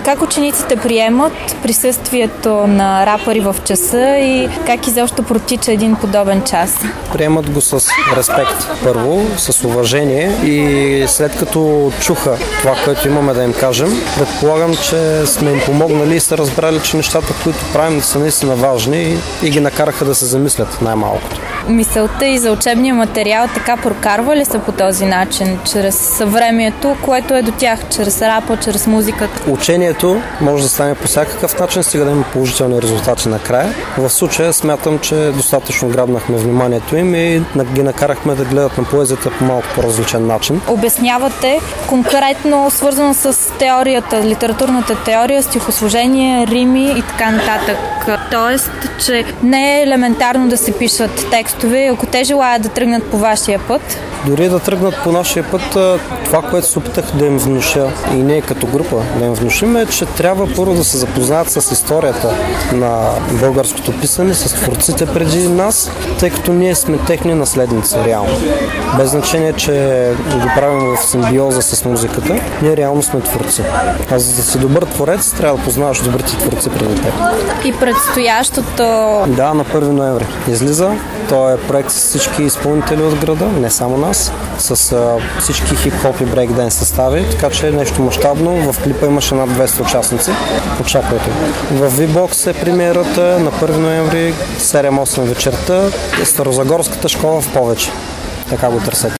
Как учениците приемат присъствието на рапъри в часа и как изобщо протича един подобен час? Приемат го с респект първо, с уважение и след като чуха това, което имаме да им кажем, предполагам, че сме им помогнали и са разбрали, че нещата, които правим, са наистина важни и ги накараха да се замислят най-малкото. Мисълта и за учебния материал така прокарва ли се по този начин, чрез съвремието, което е до тях, чрез рапа, чрез музиката? Учението може да стане по всякакъв начин, стига да има положителни резултати накрая. В случая смятам, че достатъчно грабнахме вниманието им и ги накарахме да гледат на поезията по малко по-различен начин. Обяснявате конкретно свързано с теорията, литературната теория, стихосложение, рими и така нататък. Тоест, че не е елементарно да се пишат текстове, ако те желаят да тръгнат по вашия път. Дори да тръгнат по нашия път, това, което се опитах да им внуша и ние като група да им внушим е, че трябва първо да се запознаят с историята на българското писане, с творците преди нас, тъй като ние сме техни наследници, реално. Без значение, че го правим в симбиоза с музиката, ние реално сме творци. А за да си добър творец, трябва да познаваш добрите творци преди теб. И предстоящото... Да, на 1 ноември излиза. Той е проект с всички изпълнители от града, не само нас, с всички хип-хоп и брейкденс състави, така че е нещо мащабно. В клипа имаше над 200 участници. Очаквайте. В V-Box е премиерата на 1 ноември 7-8 вечерта. Старозагорската школа в Повече. Така го търсете.